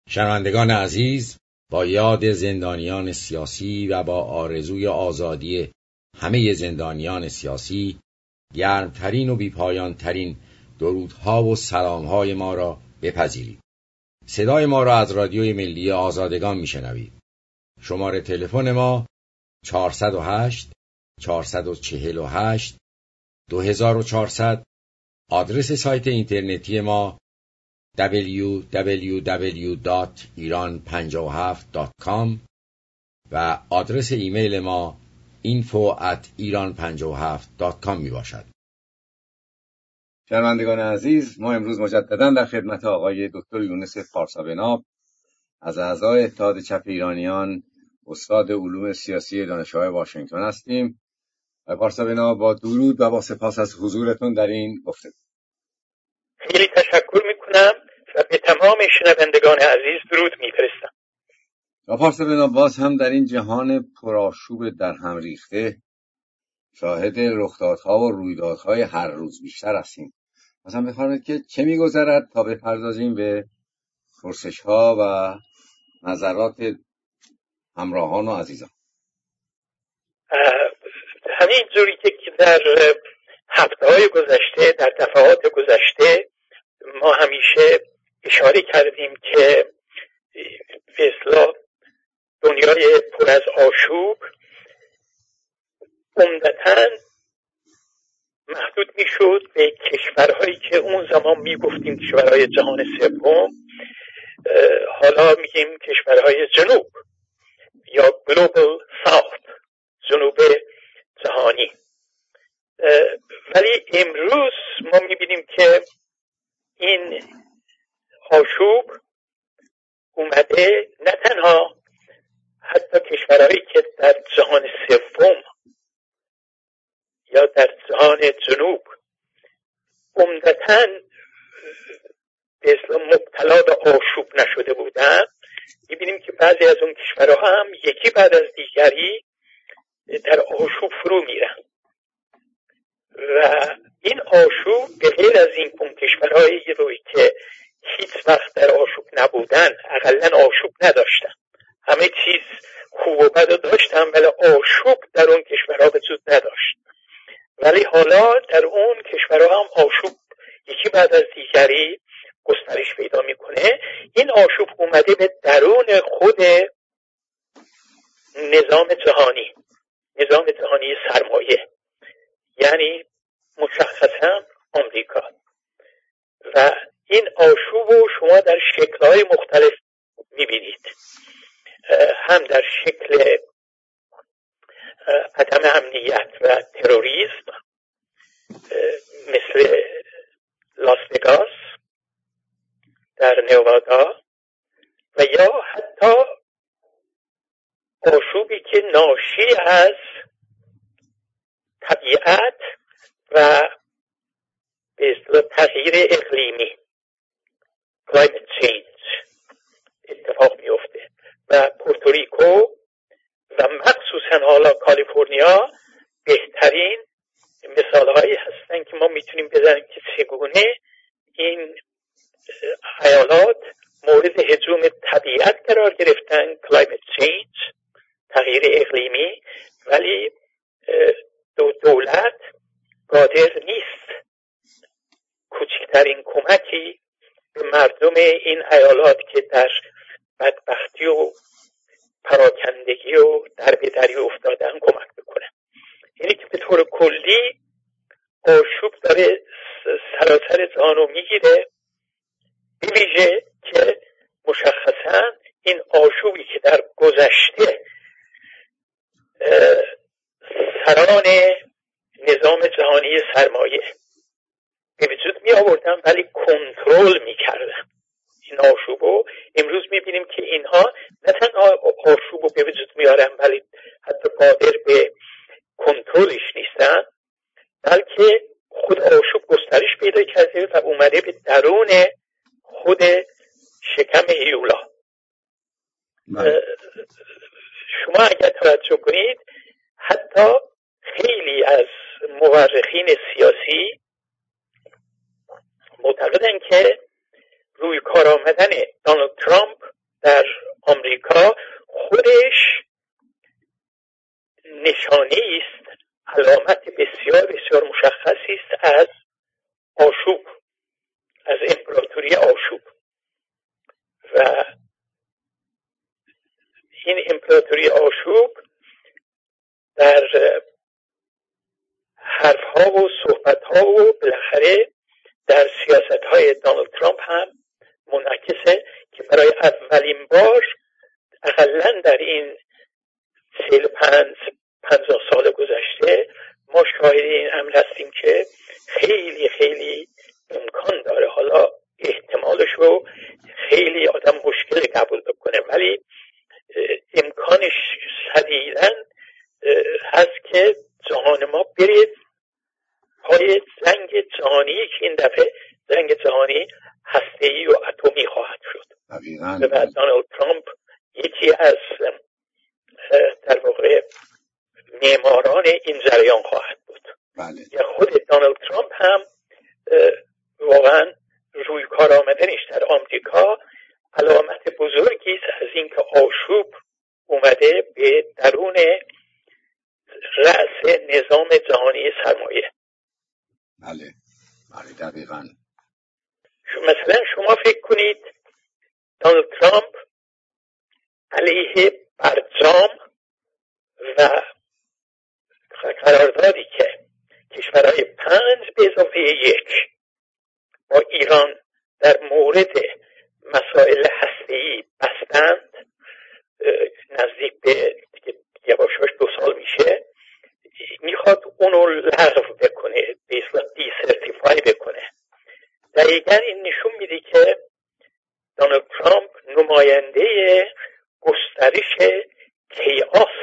شنوندگان عزیز، با یاد زندانیان سیاسی و با آرزوی آزادی همه زندانیان سیاسی، گرمترین و بیپایانترین درودها و سلامهای ما را بپذیرید. صدای ما را از رادیوی ملی آزادگان میشنوید. شماره تلفن ما 408 448 2400. آدرس سایت اینترنتی ما www.iran57.com و آدرس ایمیل ما info@iran57.com می باشد. شنوندگان عزیز، ما امروز مجددا در خدمت آقای دکتر یونس پارسابناب از اعضای اتحاد چپ ایرانیان، استاد علوم سیاسی دانشگاه واشنگتن هستیم. آقای پارسابناب، با درود و با سپاس از حضورتون در این گفتگو. خیلی تشکر میکنم و به تمام شنوندگان عزیز درود میفرستم. آقای پارسابناب، باز هم در این جهان پرآشوب در هم ریخته شاهد رخدادها و رویدادهای هر روز بیشتر هستیم. مثلا بفرمایید که چه میگذرد تا بپردازیم به پرسش‌ها و نظرات همراهان و عزیزان. همین جوری که در هفته‌های گذشته، در دفعات گذشته ما همیشه اشاره کردیم که به اصطلاح دنیای پر از آشوب عمدتاً محدود میشد به کشورهایی که اون زمان میگفتیم کشورهای جهان سوم، حالا میگیم کشورهای جنوب یا Global South، جنوب جهانی. ولی امروز ما میبینیم که این آشوب اومده نه تنها حتی کشورهایی که در جهان سوم یا در جهان جنوب عمدتاً مبتلا به آشوب نشده بودن، میبینیم که بعضی از اون کشورها هم یکی بعد از دیگری در آشوب فرو میرن و این آشوب به غیر از این کشورهایی روی که هیچ وقت در آشوب نبودن، اقلا آشوب نداشتن، همه چیز خوب و بد داشتن ولی آشوب در اون کشورها وجود نداشت، ولی حالا در اون کشورها هم آشوب یکی بعد از دیگری گسترش پیدا میکنه. این آشوب اومده به درون خود نظام جهانی سرمایه، یعنی مشخصا آمریکا. و این آشوب رو شما در شکل‌های مختلف میبینید، هم در شکل عدم امنیت و تروریسم مثل لاس وگاس در نوادا، و یا حتی آشوبی که ناشی از طبیعت و به اصطلاح تغییر اقلیمی climate change اتفاق میفته و پورتوریکو و مخصوصا حالا کالیفرنیا بهترین مثالهایی هستن که ما میتونیم بزنیم که چگونه این ایالات مورد هجوم طبیعت قرار گرفتن، climate change تغییر اقلیمی، ولی دولت قادر نیست کوچکترین کمکی به مردم این ایالات که در بدبختی و پراکندگی و دربدری افتادن کمک بکنه. یعنی که به طور کلی آشوب داره سراسر جهان رو میگیره، به ویژه که مشخصا این آشوبی که در گذشته سران نظام جهانی سرمایه به وجود می آوردن ولی کنترل می کردن این آشوب رو، امروز می بینیم که اینها نه تنها آشوب رو به وجود می آورن ولی حتی قادر به کنترلش نیستن، بلکه خود آشوب گسترش پیدا کرده و اومده به درون خود شکم هیولا. شما اگر توجه کنید حتی خیلی از مورخین سیاسی معتقدن که روی کار آمدن دونالد ترامپ در آمریکا خودش نشانه است، علامت بسیار بسیار مشخصی است از آشوب، از امپراتوری آشوب. و این امپراتوری آشوب در حرفها و صحبتها و بالاخره در سیاستهای دونالد ترامپ هم منعکسه که برای اولین بار اقلا در این 45-50 سال گذشته ما شاهد این امر هستیم که خیلی خیلی امکان داره، حالا احتمالش رو خیلی آدم مشکل قبول بکنه، ولی امکانش شدیداً هست که جهان ما برید پای جنگ جهانی که این دفعه جنگ جهانی هسته‌ای و اتمی خواهد شد. و دونالد ترامپ یکی از در واقع معماران این جریان خواهد بود. یا خود دونالد ترامپ هم واقعا روی کار آمدنش در آمریکا علامت بزرگی است از اینکه آشوب اومده به درون رأس نظام جهانی سرمایه. بله دقیقاً. مثلا شما فکر کنید دونالد ترامپ علیه برجام و قراردادی که کشورهای 5+1 با ایران در مورد مسائل هسته‌ای بستند، نزدیک به یواشاش 2 سال میشه، میخواد اونو لغو بکنه، به اصطلاح دیسرتیفای بکنه. دقیقاً این نشون میده که دونالد ترامپ نماینده گسترش کیاس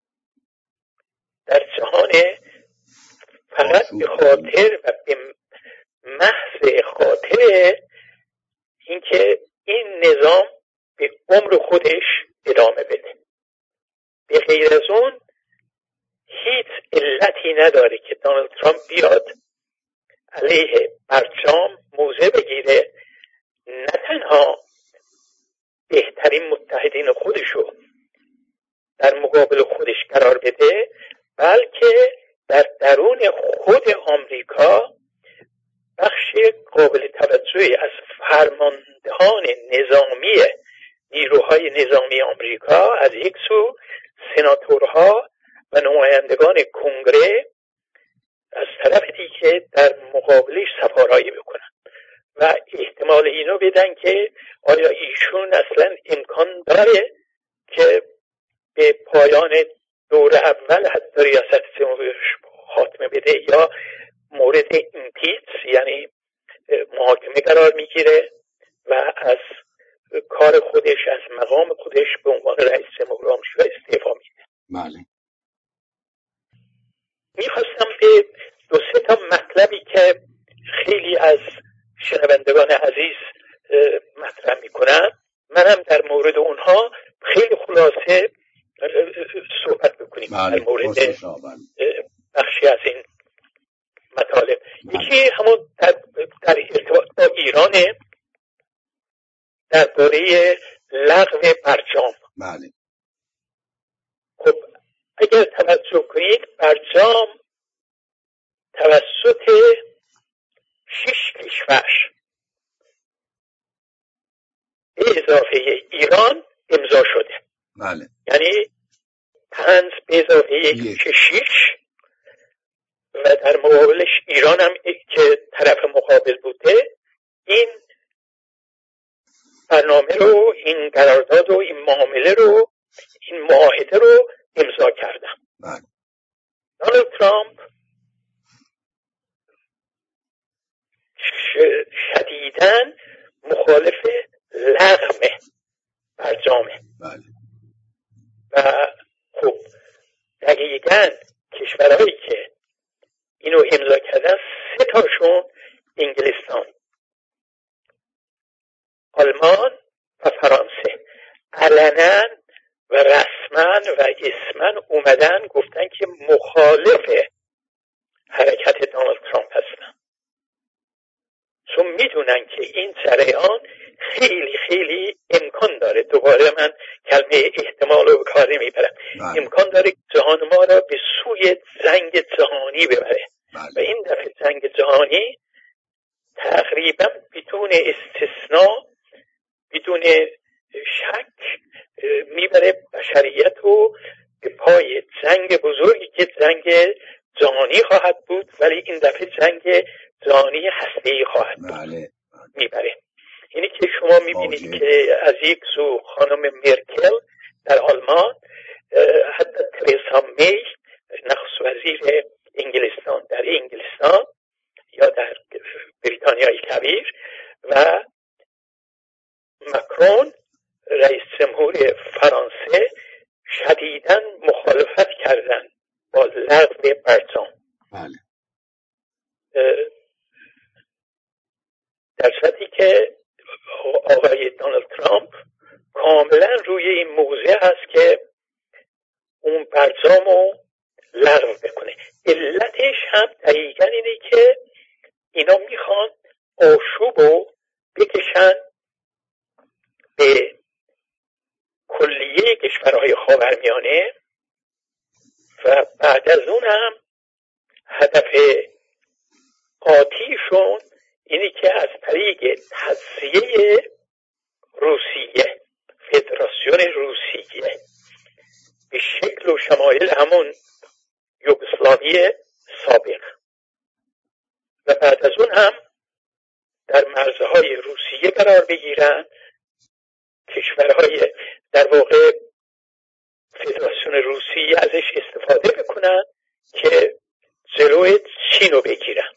در جهان، فقط به خاطر و به محض خاطر اینکه این نظام به عمر خودش ادامه بده. به غیر از اون هیچ علتی نداره که دونالد ترامپ بیاد علیه برجام موضع بگیره، نه تنها بهترین متحدین خودشو در مقابل خودش قرار بده، بلکه در درون خود آمریکا بخش قابل توجهی از فرماندهان نظامی نیروهای نظامی آمریکا از یک سو، سناتورها و نمایندگان کنگره از طرف دیگه در مقابلش سفارایی بکنن و احتمال اینو بدن که آیا ایشون اصلا امکان داره که به پایان دور اول حتی ریاست جمهوریش خاتمه بده یا مورد امپیچ یعنی محاکمه قرار میگیره و از کار خودش، از مقام خودش به عنوان رئیس جمهور آمریکا استعفا میده. بله. میخواستم به 2-3 تا مطلبی که خیلی از شنوندگان عزیز مطرح میکنن، منم در مورد اونها خیلی خلاصه صحبت بکنیم. در مورد بخشی از این مطالب. یکی همون در ارتباط با ایرانه، درباره لغو برجام. بله. خب اگر توجه کنید برجام توسط 6 کشور به اضافه ایران امضا شده. بله. یعنی 5+1 که 6 و در مقابلش ایران هم که طرف مقابل بوده این برنامه رو، این قرارداد و این معامله رو، این معاهده رو امضا کردن. دونالد ترامپ شدیداً مخالف لغو برجامه. و خب دقیقاً کشورهایی که اینو امضا کردن 3 تاشون انگلستان، آلمان و فرانسه علنا و رسما و اسما اومدن گفتن که مخالف حرکت دونالد ترامپ هستن، چون میدونن که این جریان خیلی خیلی امکان داره دوباره من کلمه احتمال رو به کار نمیبرم، امکان داره جهان ما را به سوی جنگ جهانی ببره. و این دفعه جنگ جهانی تقریبا بدون استثناء، بدون شک میبره بشریت رو به پای جنگ بزرگی که جنگ جهانی خواهد بود، ولی این دفعه جنگ جهانی هسته‌ای خواهد بود. میبره. اینی که شما میبینید که از یک سو خانم مرکل در آلمان، حتی ترزا می نخست وزیر انگلستان در انگلستان یا در بریتانیای کبیر و مکرون رئیس جمهور فرانسه شدیداً مخالفت کردند با لغو برجام. در صورتی که آقای دونالد ترامپ کاملا روی این موضع هست که اون برجام رو لغو بکنه. علتش هم دقیقاً اینه که اینا میخوان آشوب رو بکشن به کلیه کشورهای خاورمیانه و بعد از اون هم هدف قاطعیشون اینه که از طریق تجزیه روسیه، فدراسیون روسیه به شکل و شمایل همون یوگسلاوی سابق و بعد از اون هم در مرزهای روسیه قرار بگیرن، کشورهای در واقع فدراسیون روسیه ازش استفاده بکنن که جلوی چین رو بگیرن.